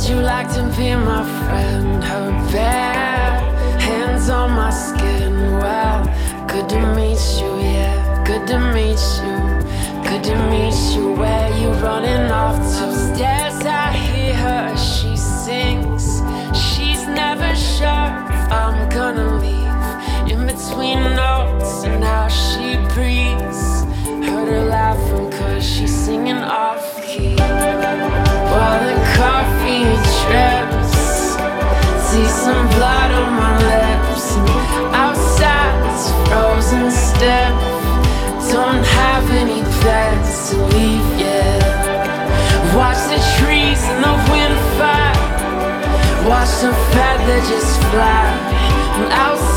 you like to be my friend? Her bare hands on my skin. Well, good to meet you, yeah. Good to meet you. Good to meet you. Where you running off to? Upstairs I hear her as she sings. She's never sure if I'm gonna leave. In between notes and how she breathes. Heard her laughing cause she's singing off key. While the coffee drips, see some blood on my lips. And outside it's frozen stiff. Don't have any plans to leave yet. Watch the trees and the wind fight. Watch the feather just fly. And outside